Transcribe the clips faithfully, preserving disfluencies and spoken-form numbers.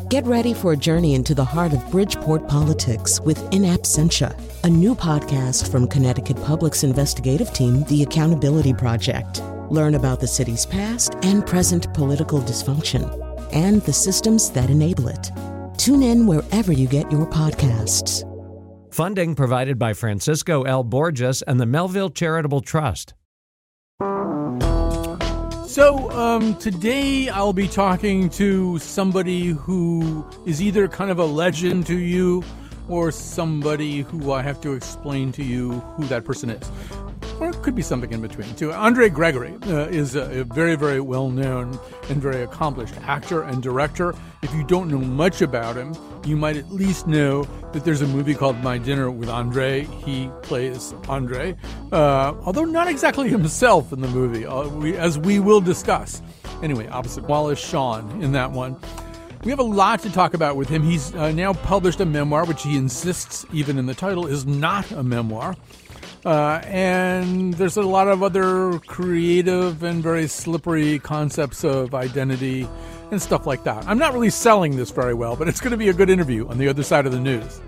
Get ready for a journey into the heart of Bridgeport politics with In Absentia, a new podcast from Connecticut Public's investigative team, The Accountability Project. Learn about the city's past and present political dysfunction and the systems that enable it. Tune in wherever you get your podcasts. Funding provided by Francisco L. Borges and the Melville Charitable Trust. So um, today I'll be talking to somebody who is either kind of a legend to you or somebody who I have to explain to you who that person is. Or it could be something in between, too. Andre Gregory uh, is a, a very, very well-known and very accomplished actor and director. If you don't know much about him, you might at least know that there's a movie called My Dinner with Andre. He plays Andre, uh, although not exactly himself in the movie, uh, we, as we will discuss. Anyway, opposite Wallace Shawn in that one. We have a lot to talk about with him. He's uh, now published a memoir, which he insists, even in the title, is not a memoir. Uh, and there's a lot of other creative and very slippery concepts of identity and stuff like that. I'm not really selling this very well, but it's going to be a good interview on the other side of the news.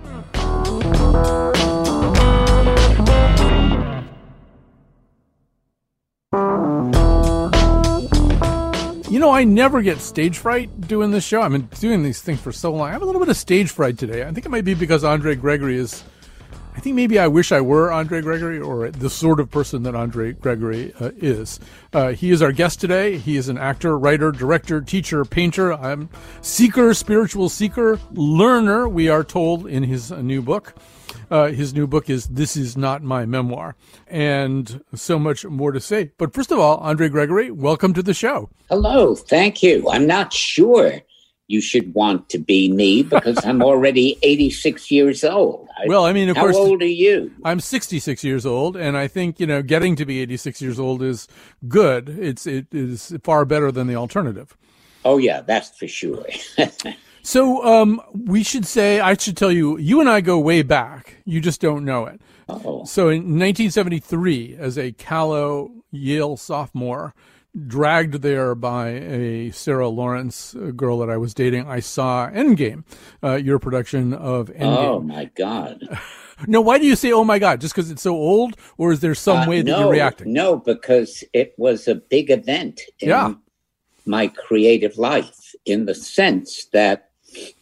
You know, I never get stage fright doing this show. I've been doing these things for so long. I have a little bit of stage fright today. I think it might be because Andre Gregory is... I think maybe I wish I were Andre Gregory, or the sort of person that Andre Gregory uh, is. Uh, he is our guest today. He is an actor, writer, director, teacher, painter, um, seeker, spiritual seeker, learner, we are told in his uh, new book. Uh, his new book is This Is Not My Memoir, and so much more to say. But first of all, Andre Gregory, welcome to the show. Hello, thank you. I'm not sure you should want to be me because I'm already eighty-six years old. Well, I mean, of How course. How old are you? I'm sixty-six years old, and I think, you know, getting to be eighty-six years old is good. It's it is far better than the alternative. Oh, yeah, that's for sure. So um, we should say, I should tell you, you and I go way back. You just don't know it. Oh. So in nineteen seventy-three, as a callow Yale sophomore, dragged there by a Sarah Lawrence, a girl that I was dating, I saw Endgame, uh, your production of Endgame. Oh, my God. No, why do you say, oh, my God? Just because it's so old? Or is there some uh, way that no, you're reacting? No, because it was a big event in yeah. my creative life, in the sense that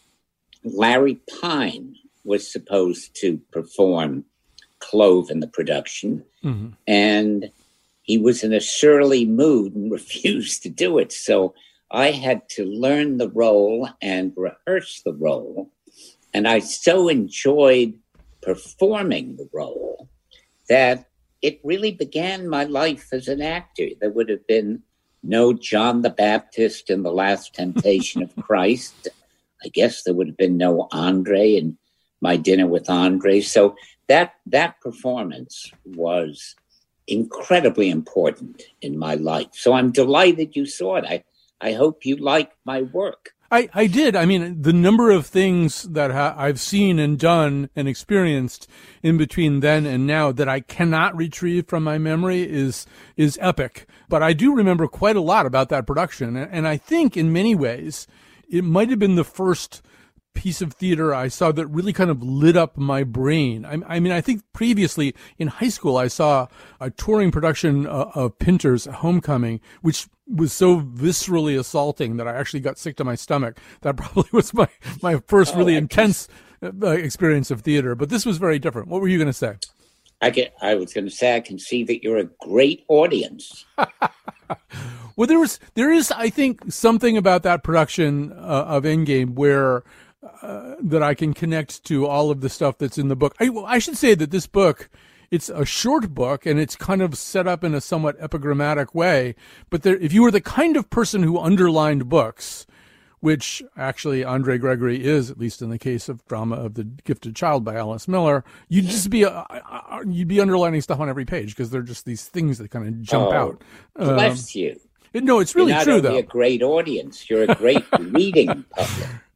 Larry Pine was supposed to perform Clove in the production, mm-hmm. and he was in a surly mood and refused to do it. So I had to learn the role and rehearse the role. And I so enjoyed performing the role that it really began my life as an actor. There would have been no John the Baptist in The Last Temptation of Christ. I guess there would have been no Andre in My Dinner with Andre. So that that performance was incredibly important in my life. So I'm delighted you saw it. I, I hope you like my work. I, I did. I mean, the number of things that ha- I've seen and done and experienced in between then and now that I cannot retrieve from my memory is is epic. But I do remember quite a lot about that production. And I think in many ways, it might have been the first piece of theater I saw that really kind of lit up my brain. I, I mean, I think previously in high school, I saw a touring production uh, of Pinter's Homecoming, which was so viscerally assaulting that I actually got sick to my stomach. That probably was my, my first really oh, intense uh, experience of theater. But this was very different. What were you going to say? I, get, I was going to say, I can see that you're a great audience. Well, there was, there is, I think, something about that production uh, of Endgame where uh, that I can connect to all of the stuff that's in the book. I, well, I should say that this book, it's a short book and it's kind of set up in a somewhat epigrammatic way. But there, if you were the kind of person who underlined books, which actually Andre Gregory is, at least in the case of Drama of the Gifted Child by Alice Miller, you'd just be uh, you'd be underlining stuff on every page because they're just these things that kind of jump oh, out. Bless um, you. It, no, it's really You're not true, only though. a great audience, you're a great reading public.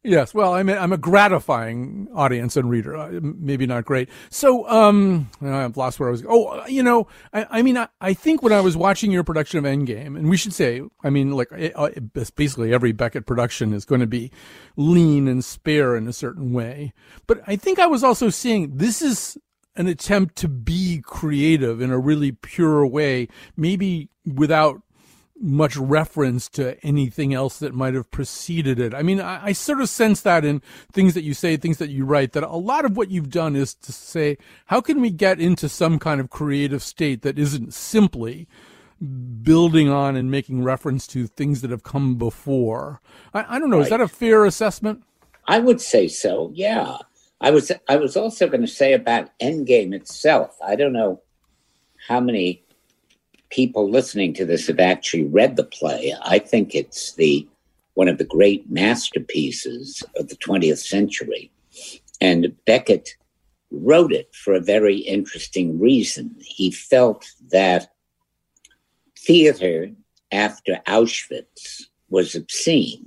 Yes, well, I'm a, I'm a gratifying audience and reader, uh, maybe not great. So, um, I've lost where I was. Oh, you know, I, I mean, I, I think when I was watching your production of Endgame, and we should say, I mean, like, uh, basically every Beckett production is going to be lean and spare in a certain way. But I think I was also seeing this is an attempt to be creative in a really pure way, maybe without much reference to anything else that might have preceded it. I mean, I, I sort of sense that in things that you say, things that you write, that a lot of what you've done is to say, how can we get into some kind of creative state that isn't simply building on and making reference to things that have come before? I, I don't know. Right. Is that a fair assessment? I would say so, yeah. I was, I was also going to say about Endgame itself. I don't know how many people listening to this have actually read the play. I think it's the one of the great masterpieces of the twentieth century. And Beckett wrote it for a very interesting reason. He felt that theater after Auschwitz was obscene,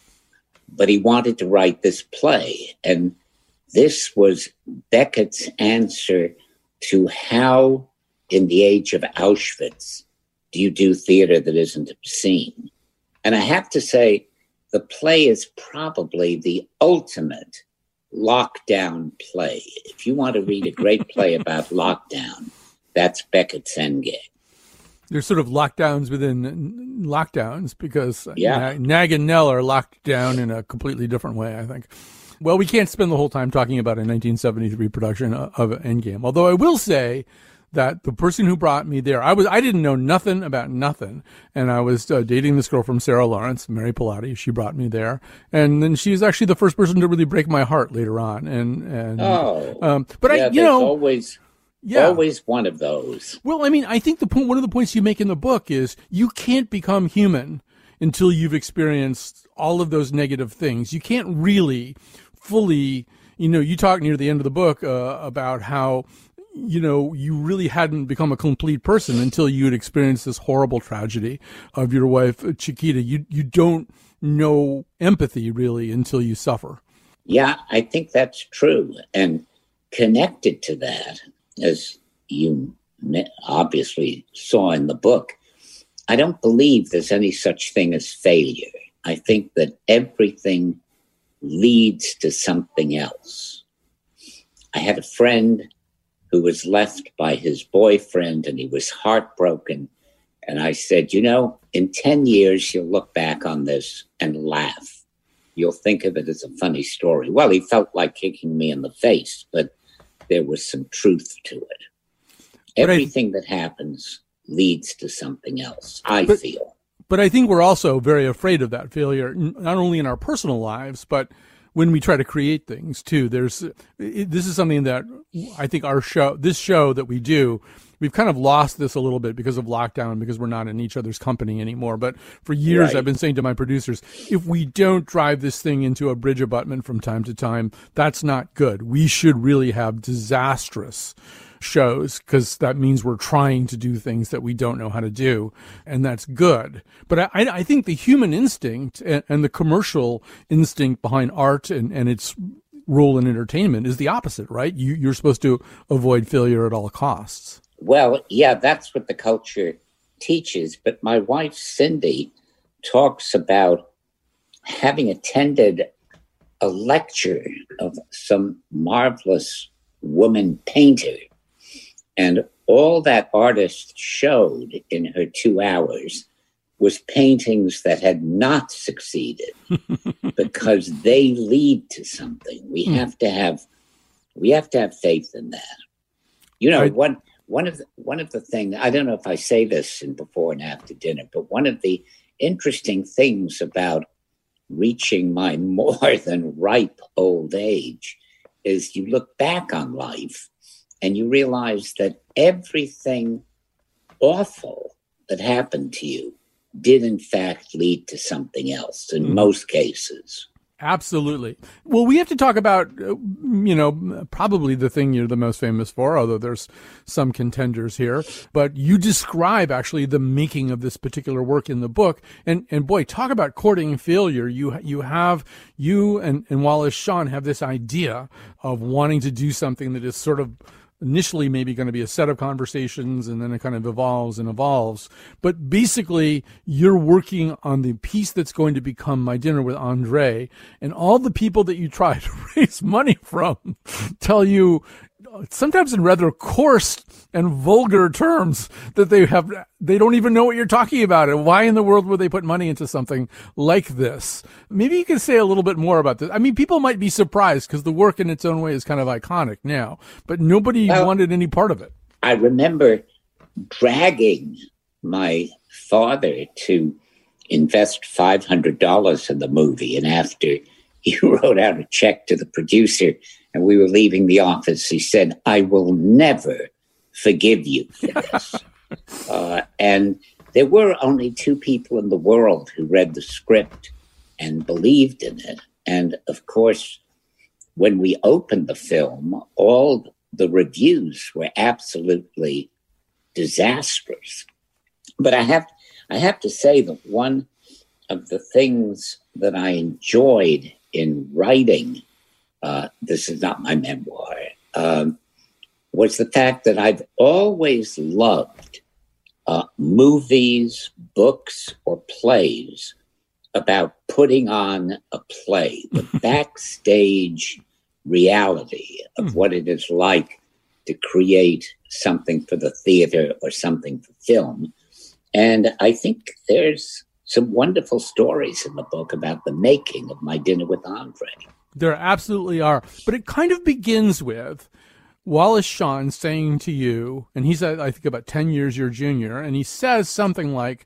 but he wanted to write this play. And this was Beckett's answer to how, in the age of Auschwitz, do you do theater that isn't obscene? And I have to say, the play is probably the ultimate lockdown play. If you want to read a great play about lockdown, that's Beckett's Endgame. There's sort of lockdowns within lockdowns because yeah. Nag and Nell are locked down in a completely different way, I think. Well, we can't spend the whole time talking about a nineteen seventy-three production of Endgame, although I will say that the person who brought me there, I was I didn't know nothing about nothing, and I was uh, dating this girl from Sarah Lawrence, Mary Pilati. She brought me there, and then she was actually the first person to really break my heart later on. And and oh, um, but yeah, I, you know, always, yeah, always one of those. Well, I mean, I think the point, one of the points you make in the book is you can't become human until you've experienced all of those negative things. You can't really fully, you know, you talk near the end of the book uh, about how, you know, you really hadn't become a complete person until you had experienced this horrible tragedy of your wife, Chiquita. You you don't know empathy really until you suffer. Yeah, I think that's true. And connected to that, as you obviously saw in the book, I don't believe there's any such thing as failure. I think that everything leads to something else. I had a friend who was left by his boyfriend, and he was heartbroken. And I said, you know, in ten years, you'll look back on this and laugh. You'll think of it as a funny story. Well, he felt like kicking me in the face, but there was some truth to it. Everything I, that happens leads to something else, I but, feel. But I think we're also very afraid of that failure, not only in our personal lives, but when we try to create things too. There's, it, this is something that I think our show, this show that we do, we've kind of lost this a little bit because of lockdown, because we're not in each other's company anymore. But for years, right. I've been saying to my producers, if we don't drive this thing into a bridge abutment from time to time, that's not good. We should really have disastrous shows, because that means we're trying to do things that we don't know how to do, and that's good. But I, I think the human instinct and, and the commercial instinct behind art and, and its role in entertainment is the opposite, right? You, you're supposed to avoid failure at all costs. Well, yeah, that's what the culture teaches. But my wife, Cindy, talks about having attended a lecture of some marvelous woman painter. And all that artist showed in her two hours was paintings that had not succeeded because they lead to something. We mm. have to have, we have to have faith in that. You know, I, one one of the, one of the things, I don't know if I say this in Before and After Dinner, but one of the interesting things about reaching my more than ripe old age is you look back on life and you realize that everything awful that happened to you did, in fact, lead to something else in mm. most cases. Absolutely. Well, we have to talk about, uh, you know, probably the thing you're the most famous for, although there's some contenders here. But you describe actually the making of this particular work in the book. And, and boy, talk about courting failure. You, you have, you and, and Wallace Shawn have this idea of wanting to do something that is sort of initially maybe going to be a set of conversations, and then it kind of evolves and evolves. But basically, you're working on the piece that's going to become My Dinner with Andre, and all the people that you try to raise money from tell you, sometimes in rather coarse and vulgar terms, that they have they don't even know what you're talking about, and why in the world would they put money into something like this? Maybe you could say a little bit more about this. I mean, people might be surprised because the work in its own way is kind of iconic now, but nobody well, wanted any part of it. I remember dragging my father to invest five hundred dollars in the movie, and after he wrote out a check to the producer and we were leaving the office, he said, "I will never forgive you for this." uh, and there were only two people in the world who read the script and believed in it. And of course, when we opened the film, all the reviews were absolutely disastrous. But I have, I have to say that one of the things that I enjoyed in writing, uh, this is not my memoir, um, was the fact that I've always loved uh, movies, books, or plays about putting on a play, the backstage reality of what it is like to create something for the theater or something for film. And I think there's some wonderful stories in the book about the making of My Dinner with Andre. There absolutely are. But it kind of begins with Wallace Shawn saying to you, and he's, I think, about ten years your junior, and he says something like,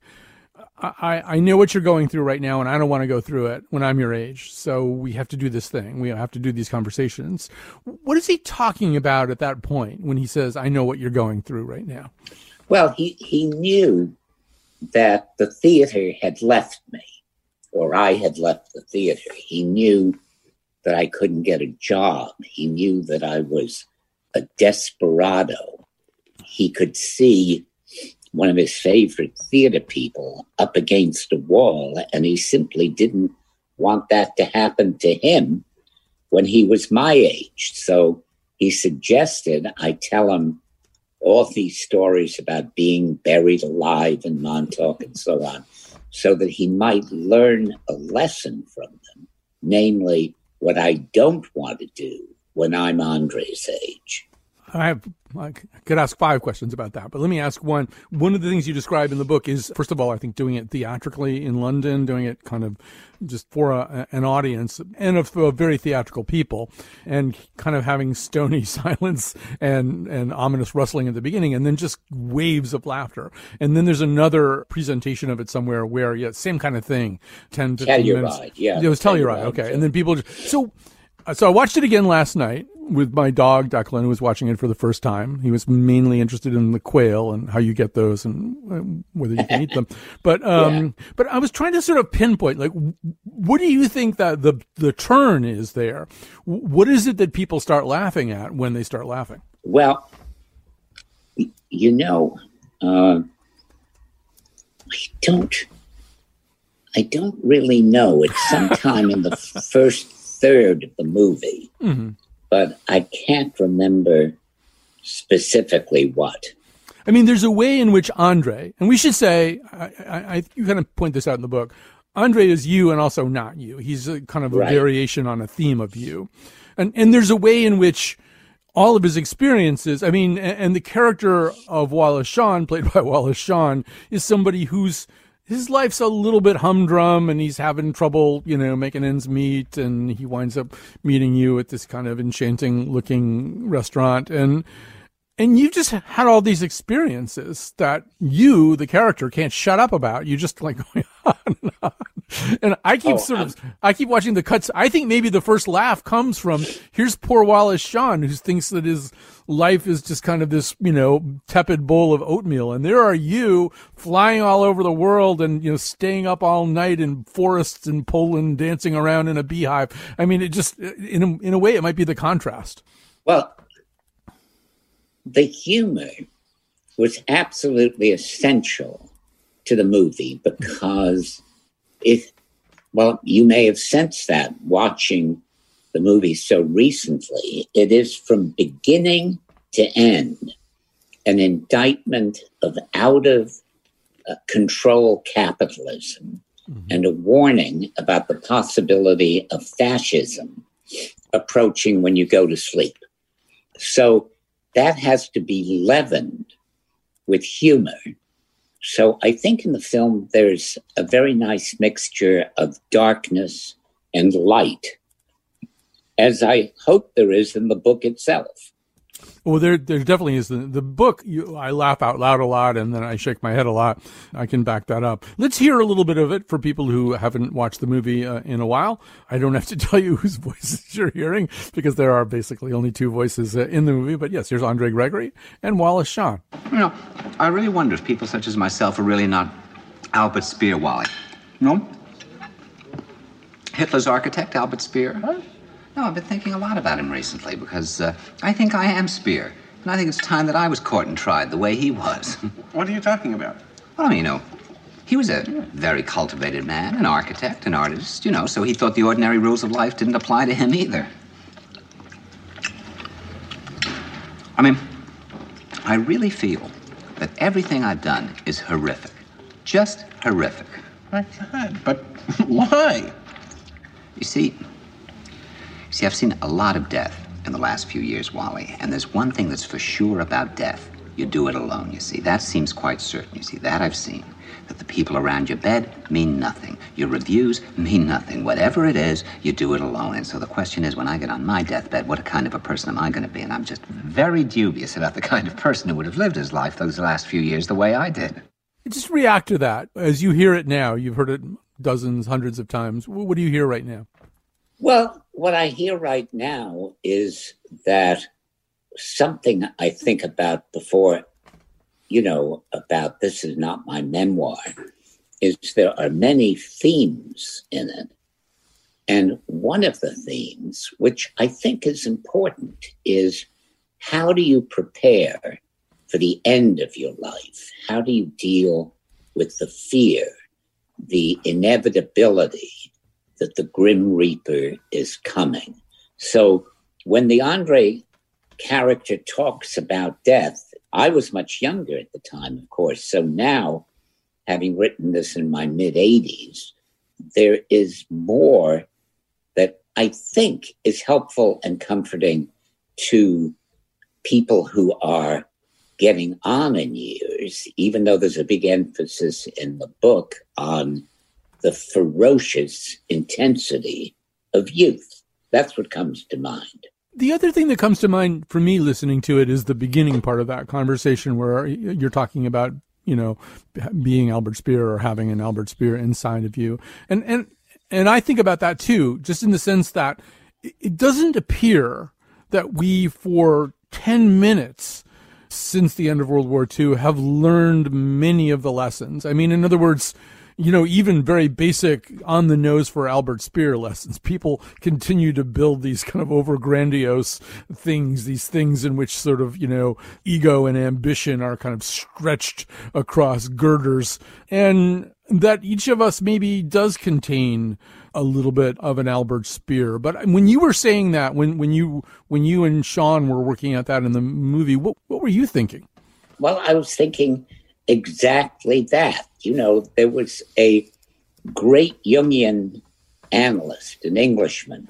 I, I know what you're going through right now, and I don't want to go through it when I'm your age. So we have to do this thing. We have to do these conversations. What is he talking about at that point when he says, I know what you're going through right now? Well, he, he knew that the theater had left me, or I had left the theater. He knew that I couldn't get a job. He knew that I was a desperado. He could see one of his favorite theater people up against a wall, and he simply didn't want that to happen to him when he was my age. So he suggested I tell him all these stories about being buried alive in Montauk and so on, so that he might learn a lesson from them, namely what I don't want to do when I'm Andre's age. I have, I could ask five questions about that, but let me ask one. One of the things you describe in the book is, first of all, I think doing it theatrically in London, doing it kind of just for a, an audience and of, of very theatrical people, and kind of having stony silence and, and ominous rustling at the beginning, and then just waves of laughter. And then there's another presentation of it somewhere where, yeah, same kind of thing, ten, fifteen minutes. Telluride, yeah. It was Telluride, okay. And then people just, so, so I watched it again last night with my dog, Declan, who was watching it for the first time. He was mainly interested in the quail and how you get those and whether you can eat them. But um, yeah. but I was trying to sort of pinpoint, like, what do you think that the the turn is there? What is it that people start laughing at when they start laughing? Well, you know, uh, I don't, I don't really know. It's sometime in the first third of the movie. Mm-hmm. But I can't remember specifically what. I mean, there's a way in which Andre, and we should say, I, I, I you kind of point this out in the book, Andre is you and also not you. He's a kind of a right. variation on a theme of you. And and there's a way in which all of his experiences, I mean, and, and the character of Wallace Shawn, played by Wallace Shawn, is somebody who's, his life's a little bit humdrum and he's having trouble, you know, making ends meet, and he winds up meeting you at this kind of enchanting looking restaurant. And, and you've just had all these experiences that you, the character, can't shut up about. You just like going on and on. And I keep Oh, sort um, of, I keep watching the cuts. I think maybe the first laugh comes from, here's poor Wallace Shawn, who thinks that his life is just kind of this, you know, tepid bowl of oatmeal. And there are you flying all over the world and, you know, staying up all night in forests in Poland, dancing around in a beehive. I mean, it just, in a, in a way, it might be the contrast. Well, the humor was absolutely essential to the movie because it, well, you may have sensed that watching the movie so recently. It is from beginning to end an indictment of out of uh, control capitalism mm-hmm. and a warning about the possibility of fascism approaching when you go to sleep. So that has to be leavened with humor. So I think in the film, there's a very nice mixture of darkness and light, as I hope there is in the book itself. Well, there, there definitely is. The, the book, you, I laugh out loud a lot, and then I shake my head a lot. I can back that up. Let's hear a little bit of it for people who haven't watched the movie uh, in a while. I don't have to tell you whose voices you're hearing, because there are basically only two voices uh, in the movie. But yes, here's Andre Gregory and Wallace Shawn. You know, I really wonder if people such as myself are really not Albert Speer, Wally. No? Hitler's architect, Albert Speer? What? No, I've been thinking a lot about him recently because uh, I think I am Speer. And I think it's time that I was caught and tried the way he was. What are you talking about? Well, I mean, you know, he was a very cultivated man, an architect, an artist, you know, so he thought the ordinary rules of life didn't apply to him either. I mean, I really feel that everything I've done is horrific. Just horrific. My God, but why? You see... See, I've seen a lot of death in the last few years, Wally, and there's one thing that's for sure about death. You do it alone, you see. That seems quite certain, you see. That I've seen. That the people around your bed mean nothing. Your reviews mean nothing. Whatever it is, you do it alone. And so the question is, when I get on my deathbed, what kind of a person am I going to be? And I'm just very dubious about the kind of person who would have lived his life those last few years the way I did. Just react to that. As you hear it now, you've heard it dozens, hundreds of times. What do you hear right now? Well, what I hear right now is that something I think about before, you know, about this is not my memoir, is there are many themes in it. And one of the themes, which I think is important, is how do you prepare for the end of your life? How do you deal with the fear, the inevitability that the Grim Reaper is coming? So when the Andre character talks about death, I was much younger at the time, of course. So now, having written this in my mid-eighties, there is more that I think is helpful and comforting to people who are getting on in years, even though there's a big emphasis in the book on the ferocious intensity of youth. That's what comes to mind. The other thing that comes to mind for me listening to it is the beginning part of that conversation where you're talking about, you know, being Albert Speer or having an Albert Speer inside of you. And, and, and I think about that too, just in the sense that it doesn't appear that we, for ten minutes since the end of World War Two, have learned many of the lessons. I mean, in other words, you know, even very basic on the nose for Albert Speer lessons. People continue to build these kind of over grandiose things, these things in which sort of, you know, ego and ambition are kind of stretched across girders, and that each of us maybe does contain a little bit of an Albert Speer. But when you were saying that, when, when you, when you and Shawn were working at that in the movie, what, what were you thinking? Well, I was thinking exactly that. You know, there was a great Jungian analyst, an Englishman,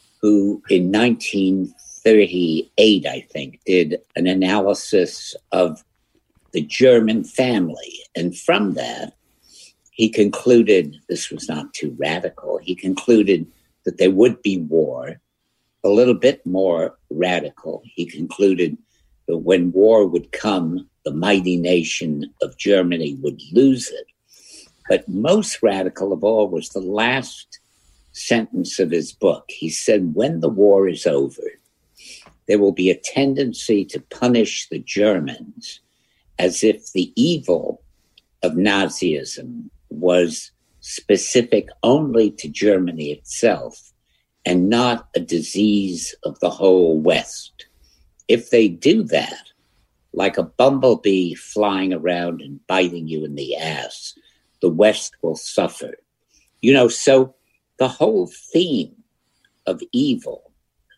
who in nineteen thirty-eight, I think, did an analysis of the German family. And from that, he concluded, this was not too radical, he concluded that there would be war. A little bit more radical, he concluded that when war would come, the mighty nation of Germany would lose it. But most radical of all was the last sentence of his book. He said, when the war is over, there will be a tendency to punish the Germans as if the evil of Nazism was specific only to Germany itself and not a disease of the whole West. If they do that, like a bumblebee flying around and biting you in the ass, the West will suffer. You know, so the whole theme of evil,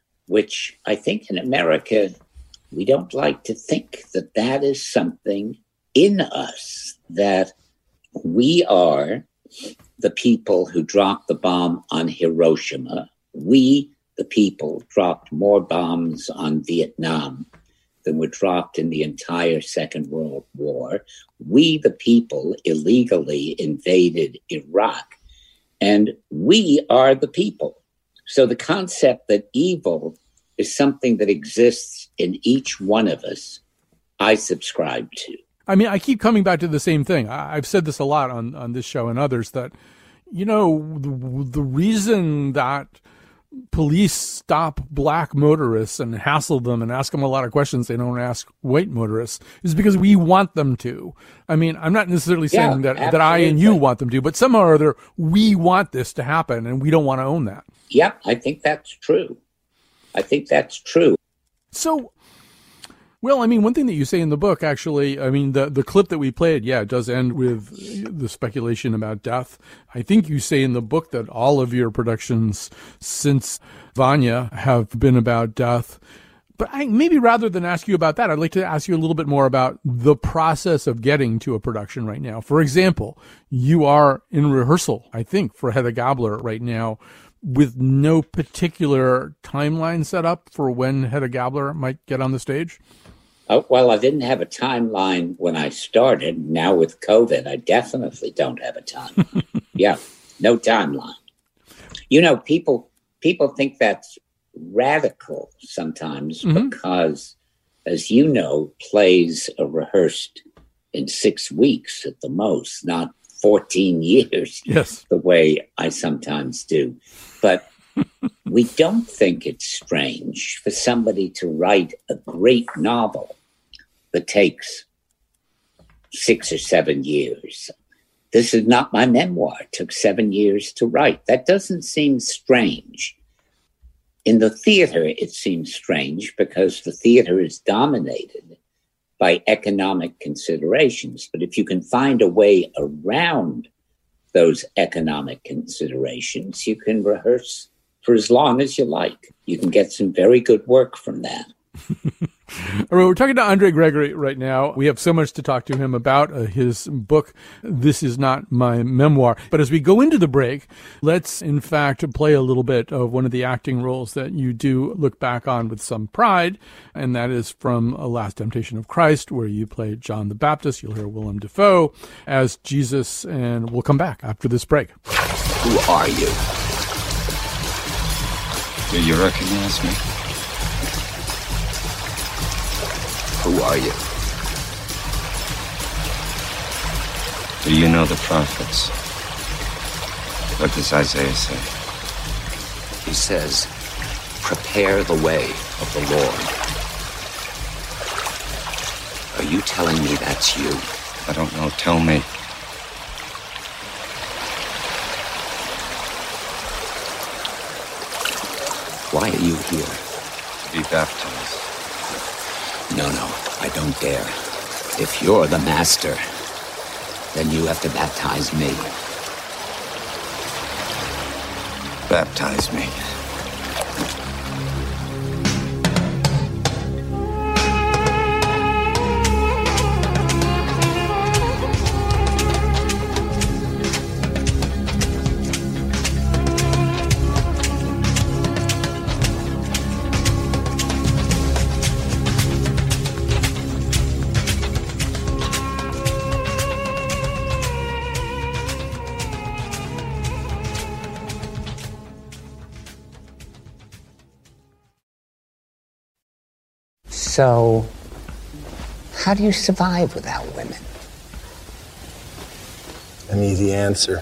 which I think in America, we don't like to think that that is something in us, that we are the people who dropped the bomb on Hiroshima. We, the people, dropped more bombs on Vietnam than were dropped in the entire Second World War. We, the people, illegally invaded Iraq. And we are the people. So the concept that evil is something that exists in each one of us, I subscribe to. I mean, I keep coming back to the same thing. I've said this a lot on, on this show and others, that, you know, the, the reason that police stop black motorists and hassle them and ask them a lot of questions they don't ask white motorists is because we want them to. I mean, I'm not necessarily saying yeah, that, that I and you want them to, but somehow or other, we want this to happen and we don't want to own that. Yeah, I think that's true. I think that's true. So, well, I mean, one thing that you say in the book, actually, I mean, the, the clip that we played, yeah, it does end with the speculation about death. I think you say in the book that all of your productions since Vanya have been about death. But I, maybe rather than ask you about that, I'd like to ask you a little bit more about the process of getting to a production right now. For example, you are in rehearsal, I think, for Hedda Gabler right now, with no particular timeline set up for when Hedda Gabler might get on the stage? Oh, well, I didn't have a timeline when I started. Now with COVID, I definitely don't have a timeline. Yeah, no timeline. You know, people people think that's radical sometimes mm-hmm. because, as you know, plays are rehearsed in six weeks at the most, not fourteen years, yes, the way I sometimes do. But we don't think it's strange for somebody to write a great novel that takes six or seven years. This is not my memoir. It took seven years to write. That doesn't seem strange. In the theater, it seems strange because the theater is dominated by economic considerations. But if you can find a way around those economic considerations, you can rehearse for as long as you like. You can get some very good work from that. All right, we're talking to Andre Gregory right now. We have so much to talk to him about. Uh, his book, This Is Not My Memoir. But as we go into the break, let's in fact play a little bit of one of the acting roles that you do look back on with some pride, and that is from A Last Temptation of Christ, where you played John the Baptist. You'll hear Willem Dafoe as Jesus, and we'll come back after this break. Who are you? Do you recognize me? Who are you? Do you know the prophets? What does Isaiah say? He says, prepare the way of the Lord. Are you telling me that's you? I don't know. Tell me. Why are you here? To be baptized. No, no, I don't dare. If you're the master, then you have to baptize me. Baptize me. So, how do you survive without women? an easy answer.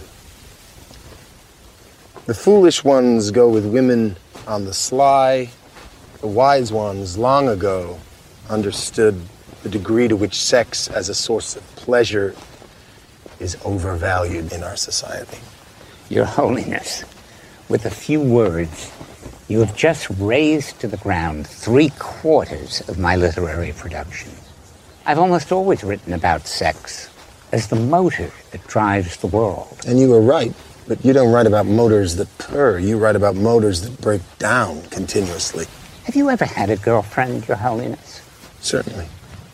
The foolish ones go with women on the sly. The wise ones long ago understood the degree to which sex as a source of pleasure is overvalued in our society. Your Holiness, with a few words, you have just razed to the ground three quarters of my literary production. I've almost always written about sex as the motor that drives the world. And you were right, but you don't write about motors that purr. You write about motors that break down continuously. Have you ever had a girlfriend, Your Holiness? Certainly.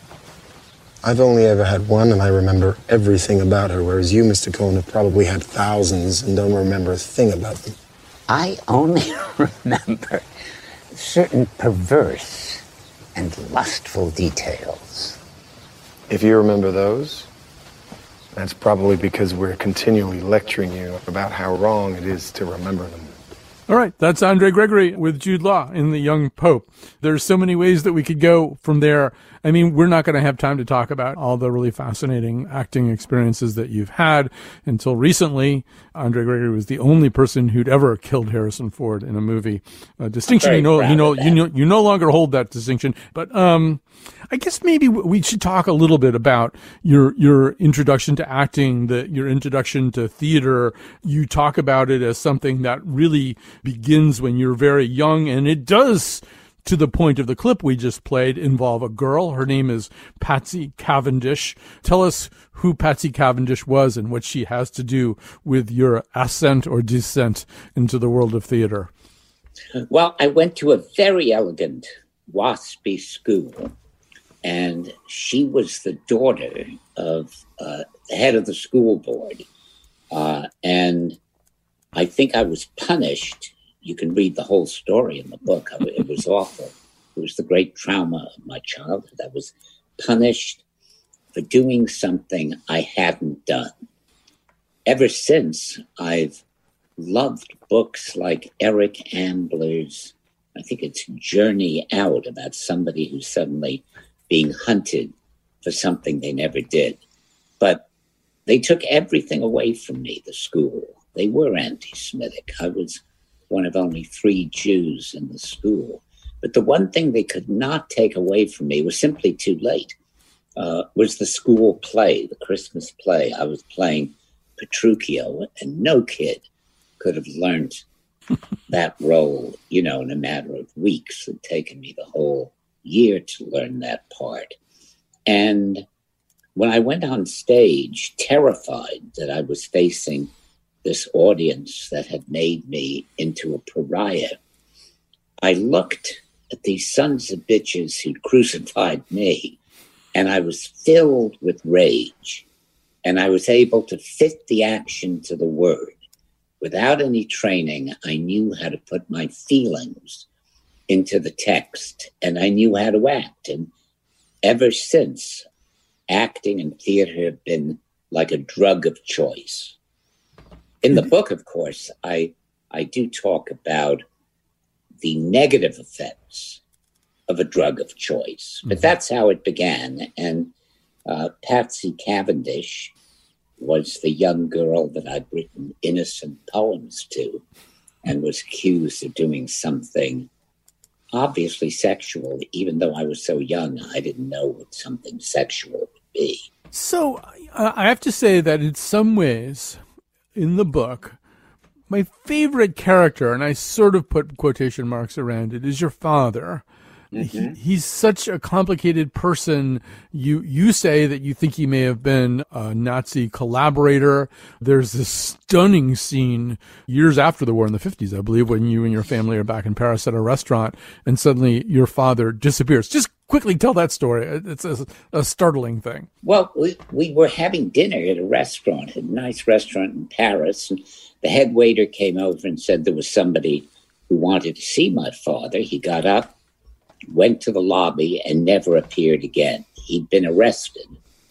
I've only ever had one, and I remember everything about her, whereas you, Mister Cohen, have probably had thousands and don't remember a thing about them. I only remember certain perverse and lustful details. If you remember those, that's probably because we're continually lecturing you about how wrong it is to remember them. All right, that's Andre Gregory with Jude Law in The Young Pope. There's so many ways that we could go from there. I mean, we're not going to have time to talk about all the really fascinating acting experiences that you've had. Until recently, Andre Gregory was the only person who'd ever killed Harrison Ford in a movie. A distinction you know, you know, you know, you no longer hold that distinction. But um, I guess maybe we should talk a little bit about your your introduction to acting, the your introduction to theater. You talk about it as something that really begins when you're very young, and it does, to the point of the clip we just played, involve a girl. Her name is Patsy Cavendish. Tell us who Patsy Cavendish was and what she has to do with your ascent or descent into the world of theater. Well, I went to a very elegant WASPy school, and she was the daughter of uh, the head of the school board. Uh, and I think I was punished. You can read the whole story in the book. It was awful. It was the great trauma of my childhood. I was punished for doing something I hadn't done. Ever since, I've loved books like Eric Ambler's, I think it's Journey Out, about somebody who's suddenly being hunted for something they never did. But they took everything away from me, the school. They were anti-Semitic. I was one of only three Jews in the school. But the one thing they could not take away from me was simply too late, uh, was the school play, the Christmas play. I was playing Petruchio, and no kid could have learned that role, you know, in a matter of weeks. It had taken me the whole year to learn that part. And when I went on stage, terrified that I was facing this audience that had made me into a pariah, I looked at these sons of bitches who'd crucified me, and I was filled with rage, and I was able to fit the action to the word. Without any training, I knew how to put my feelings into the text, and I knew how to act. And ever since, acting and theater have been like a drug of choice. In the book, of course, I I do talk about the negative effects of a drug of choice. But that's how it began. And uh, Patsy Cavendish was the young girl that I'd written innocent poems to and was accused of doing something obviously sexual. Even though I was so young, I didn't know what something sexual would be. So uh, I have to say that in some ways, in the book, my favorite character, and I sort of put quotation marks around it, is your father. Mm-hmm. He, he's such a complicated person. You you say that you think he may have been a Nazi collaborator. There's this stunning scene years after the war in the fifties, I believe, when you and your family are back in Paris at a restaurant, and suddenly your father disappears. Just quickly tell that story. It's a, a startling thing. Well, we, we were having dinner at a restaurant, a nice restaurant in Paris, and the head waiter came over and said there was somebody who wanted to see my father. He got up, went to the lobby, and never appeared again. He'd been arrested.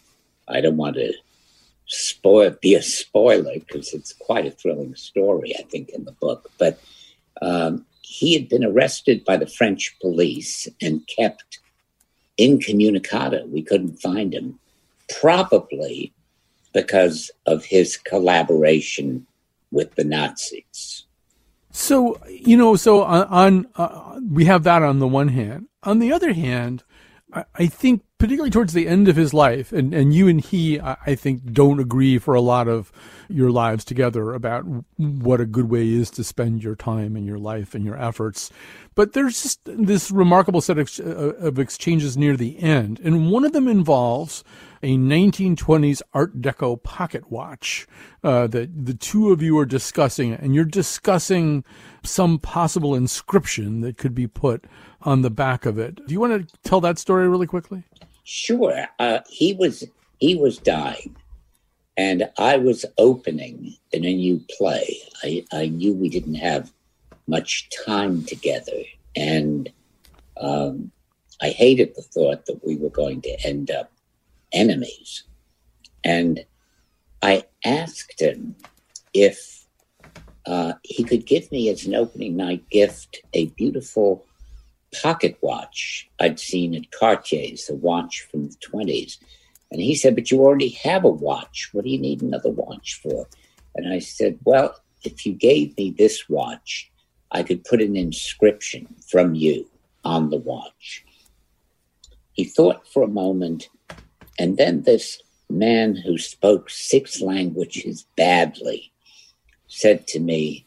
I don't want to spoil, be a spoiler, because it's quite a thrilling story, I think, in the book. But um, he had been arrested by the French police and kept incommunicado. We couldn't find him. Probably because of his collaboration with the Nazis. So, you know, so on, on uh, we have that on the one hand. On the other hand, I, I think particularly towards the end of his life, and, and you and he, I, I think, don't agree for a lot of your lives together about what a good way is to spend your time and your life and your efforts. But there's just this remarkable set of, of exchanges near the end. And one of them involves a nineteen twenties Art Deco pocket watch uh, that the two of you are discussing. And you're discussing some possible inscription that could be put on the back of it. Do you want to tell that story really quickly? Sure. Uh, he was he was dying. And I was opening in a new play. I, I knew we didn't have much time together. And um, I hated the thought that we were going to end up enemies. And I asked him if uh, he could give me as an opening night gift a beautiful pocket watch I'd seen at Cartier's, a watch from the twenties. And he said, but you already have a watch. What do you need another watch for? And I said, well, if you gave me this watch, I could put an inscription from you on the watch. He thought for a moment, and then this man who spoke six languages badly said to me,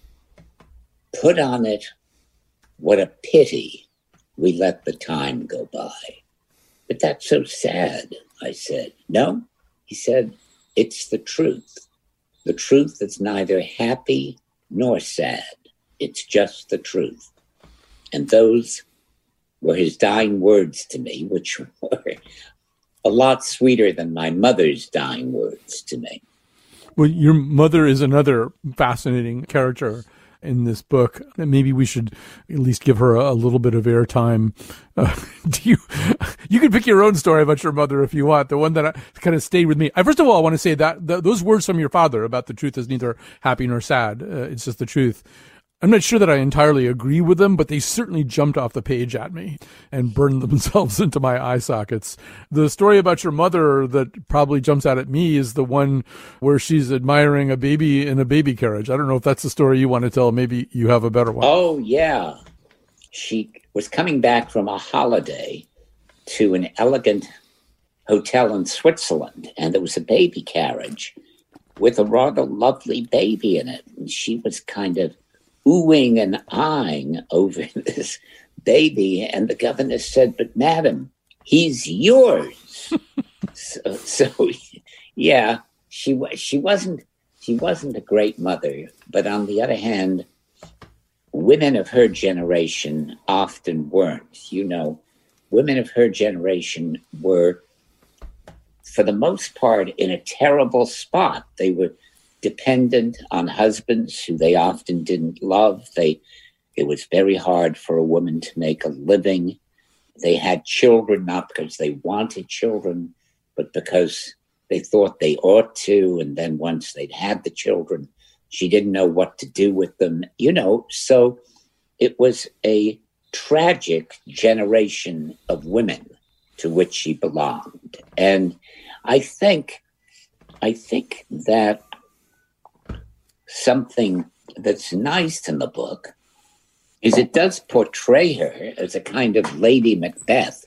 put on it, what a pity we let the time go by. But that's so sad, I said. No, he said, it's the truth. The truth that's neither happy nor sad. It's just the truth. And those were his dying words to me, which were a lot sweeter than my mother's dying words to me. Well, your mother is another fascinating character in this book. Maybe we should at least give her a, a little bit of airtime. Uh, do you? You can pick your own story about your mother if you want. The one that I, kind of stayed with me. I, first of all, I want to say that the, those words from your father about the truth is neither happy nor sad. Uh, it's just the truth. I'm not sure that I entirely agree with them, but they certainly jumped off the page at me and burned themselves into my eye sockets. The story about your mother that probably jumps out at me is the one where she's admiring a baby in a baby carriage. I don't know if that's the story you want to tell. Maybe you have a better one. Oh, yeah. She was coming back from a holiday to an elegant hotel in Switzerland, and there was a baby carriage with a rather lovely baby in it. And she was kind of oohing and eyeing over this baby. And the governor said, but madam, he's yours. so, so, yeah, she, she wasn't, she wasn't a great mother, but on the other hand, women of her generation often weren't. You know, women of her generation were, for the most part, in a terrible spot. They were dependent on husbands who they often didn't love. They, it was very hard for a woman to make a living. They had children not because they wanted children, but because they thought they ought to. And then once they'd had the children, she didn't know what to do with them. You know, so it was a tragic generation of women to which she belonged. And I think, I think that something that's nice in the book is it does portray her as a kind of Lady Macbeth,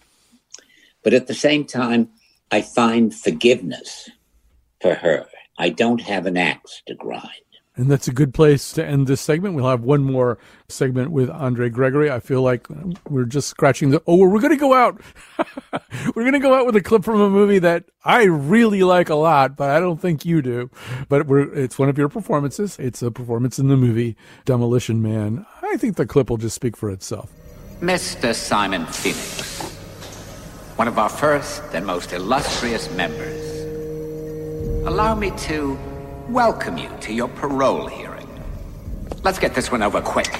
but at the same time, I find forgiveness for her. I don't have an axe to grind. And that's a good place to end this segment. We'll have one more segment with Andre Gregory. I feel like we're just scratching the... Oh, we're going to go out. We're going to go out with a clip from a movie that I really like a lot, but I don't think you do. But we're, it's one of your performances. It's a performance in the movie Demolition Man. I think the clip will just speak for itself. Mister Simon Phoenix, one of our first and most illustrious members. Allow me to welcome you to your parole hearing. Let's get this one over quick.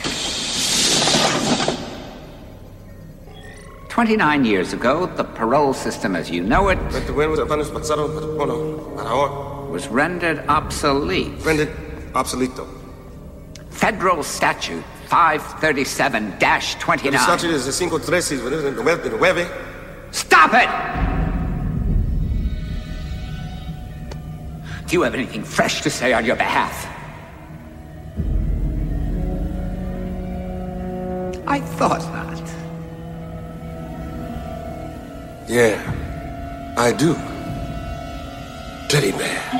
Twenty-nine years ago, the parole system as you know it was rendered obsolete. Rendered obsoleto. Federal Statute five thirty-seven dash twenty-nine. Stop it! Do you have anything fresh to say on your behalf? I thought not. Yeah, I do. Teddy bear.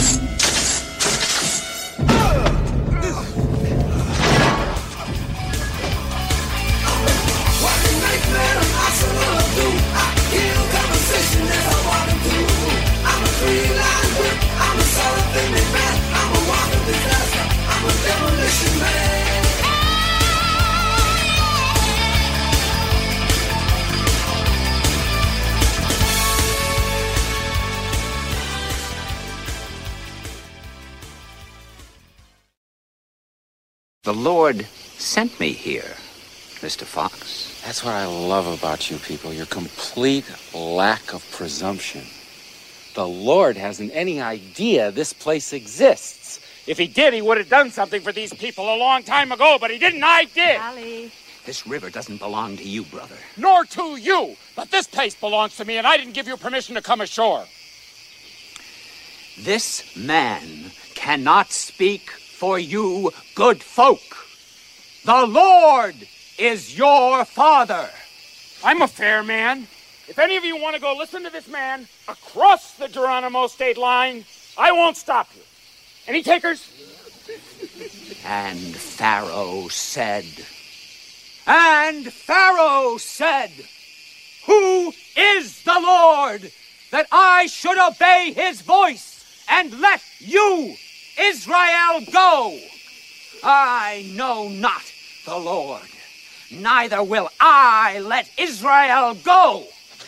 The Lord sent me here, Mister Fox. That's what I love about you people, your complete lack of presumption. The Lord hasn't any idea this place exists. If he did, he would have done something for these people a long time ago, but he didn't. I did. Allie. This river doesn't belong to you, brother. Nor to you. But this place belongs to me, and I didn't give you permission to come ashore. This man cannot speak for you, good folk. The Lord is your father. I'm a fair man. If any of you want to go listen to this man across the Geronimo state line, I won't stop you. Any takers? And Pharaoh said, and Pharaoh said, who is the Lord that I should obey his voice and let you, Israel, go? I know not the Lord, neither will I let Israel go.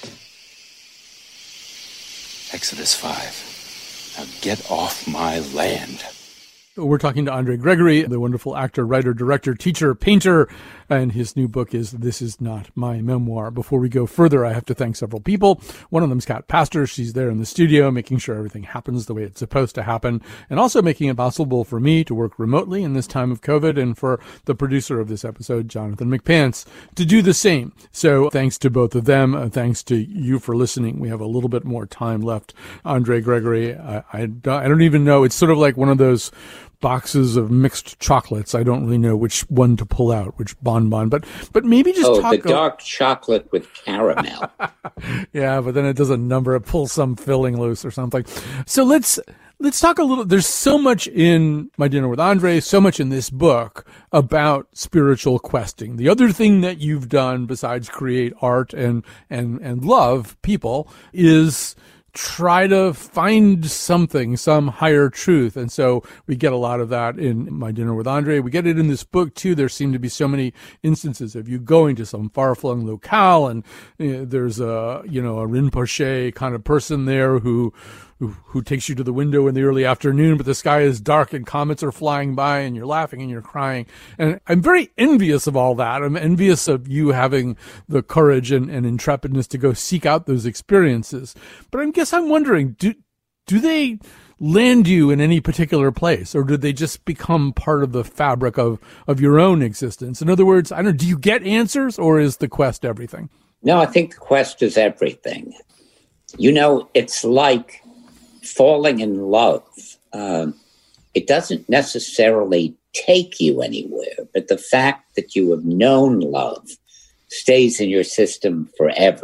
Exodus five. Now get off my land. We're talking to Andre Gregory, the wonderful actor, writer, director, teacher, painter, and his new book is This Is Not My Memoir. Before we go further, I have to thank several people. One of them is Kat Pastor. She's there in the studio, making sure everything happens the way it's supposed to happen, and also making it possible for me to work remotely in this time of COVID, and for the producer of this episode, Jonathan McPants, to do the same. So thanks to both of them. Uh, thanks to you for listening. We have a little bit more time left. Andre Gregory, I, I, I don't even know. It's sort of like one of those boxes of mixed chocolates. I don't really know which one to pull out, which bonbon, but but maybe just oh, talk. the dark chocolate with caramel. Yeah, but then it does a number, it pulls some filling loose or something. So let's let's talk a little. There's so much in My Dinner with Andre, so much in this book about spiritual questing. The other thing that you've done besides create art and and and love people is try to find something, some higher truth. And so we get a lot of that in My Dinner with Andre. We get it in this book, too. There seem to be so many instances of you going to some far-flung locale, and uh, there's a, you know, a Rinpoche kind of person there who Who, who takes you to the window in the early afternoon, but the sky is dark and comets are flying by and you're laughing and you're crying. And I'm very envious of all that. I'm envious of you having the courage and, and intrepidness to go seek out those experiences. But I guess I'm wondering, do, do they land you in any particular place, or do they just become part of the fabric of, of your own existence? In other words, I don't know, do you get answers, or is the quest everything? No, I think the quest is everything. You know, it's like falling in love. Um, it doesn't necessarily take you anywhere, but the fact that you have known love stays in your system forever.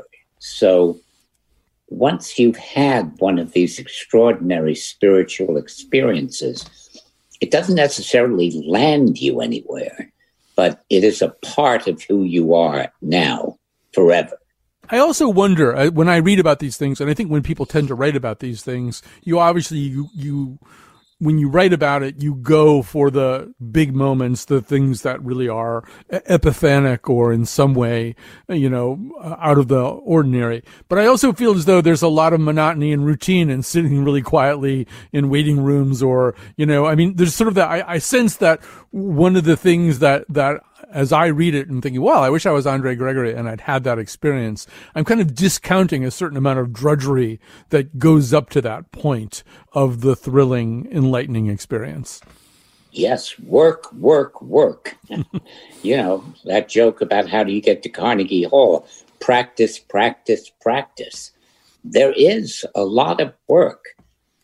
So once you've had one of these extraordinary spiritual experiences, it doesn't necessarily land you anywhere, but it is a part of who you are now, forever. I also wonder, uh, when I read about these things, and I think when people tend to write about these things, you obviously, you, you, when you write about it, you go for the big moments, the things that really are epiphanic or in some way, you know, out of the ordinary. But I also feel as though there's a lot of monotony and routine and sitting really quietly in waiting rooms, or, you know, I mean, there's sort of that, I, I sense that one of the things that, that, as I read it and thinking, well, I wish I was Andre Gregory and I'd had that experience, I'm kind of discounting a certain amount of drudgery that goes up to that point of the thrilling, enlightening experience. Yes, work, work, work. You know, that joke about how do you get to Carnegie Hall? Practice, practice, practice. There is a lot of work.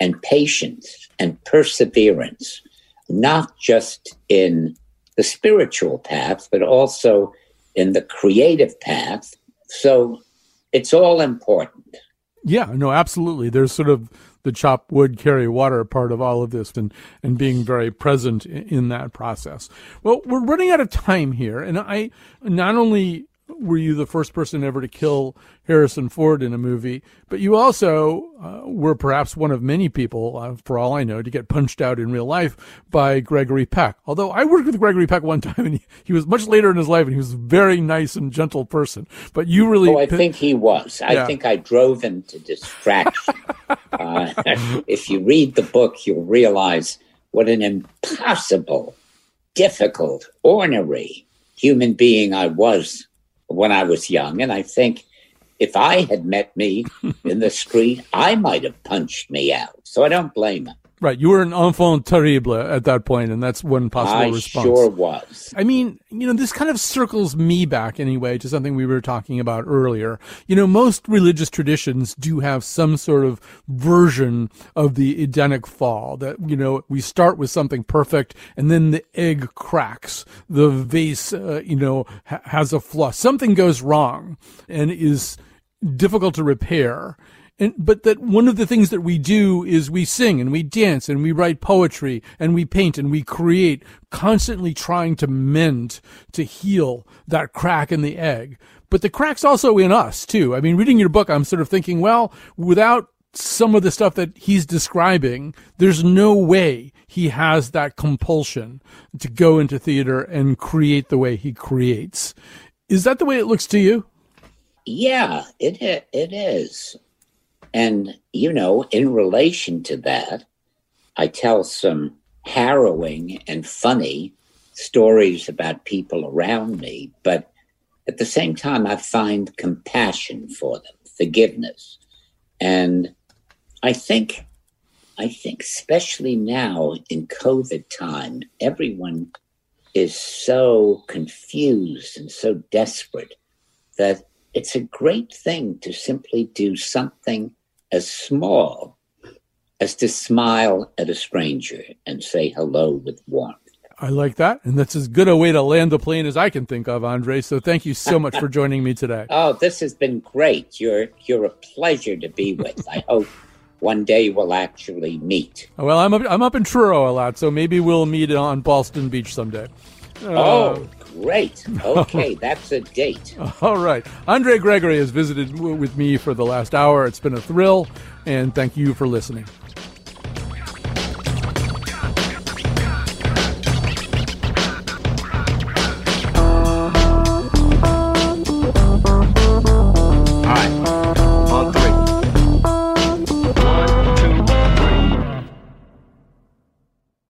and patience and perseverance, not just in the spiritual path, but also in the creative path. So it's all important. Yeah, no, absolutely. There's sort of the chop wood, carry water part of all of this, and, and being very present in, in that process. Well, we're running out of time here. And I, not only were you the first person ever to kill Harrison Ford in a movie, but you also uh, were perhaps one of many people, uh, for all I know, to get punched out in real life by Gregory Peck. Although I worked with Gregory Peck one time, and he, he was much later in his life, and he was a very nice and gentle person. But you really... Oh, I think he was. I yeah. think I drove him to distraction. uh, if you read the book, you'll realize what an impossible, difficult, ornery human being I was when I was young. And I think if I had met me in the street, I might have punched me out. So I don't blame him. Right. You were an enfant terrible at that point, and that's one possible I response. I sure was. I mean, you know, this kind of circles me back anyway to something we were talking about earlier. You know, most religious traditions do have some sort of version of the Edenic fall, that, you know, we start with something perfect and then the egg cracks, the vase, uh, you know, ha- has a flaw. Something goes wrong and is difficult to repair. And, but that one of the things that we do is we sing and we dance and we write poetry and we paint and we create, constantly trying to mend, to heal that crack in the egg. But the crack's also in us too. I mean, reading your book, I'm sort of thinking, well, without some of the stuff that he's describing, there's no way he has that compulsion to go into theater and create the way he creates. Is that the way it looks to you? Yeah, it it is. And, you know, in relation to that, I tell some harrowing and funny stories about people around me, but at the same time, I find compassion for them, forgiveness. And I think, I think especially now in COVID time, everyone is so confused and so desperate that it's a great thing to simply do something as small as to smile at a stranger and say hello with warmth. I like that. And that's as good a way to land the plane as I can think of, Andre. So thank you so much for joining me today. Oh, this has been great. You're you're a pleasure to be with. I hope one day we'll actually meet. Well, I'm up, I'm up in Truro a lot, so maybe we'll meet on Ballston Beach someday. Uh, oh, great. Okay, that's a date. All right. Andre Gregory has visited w- with me for the last hour. It's been a thrill, and thank you for listening.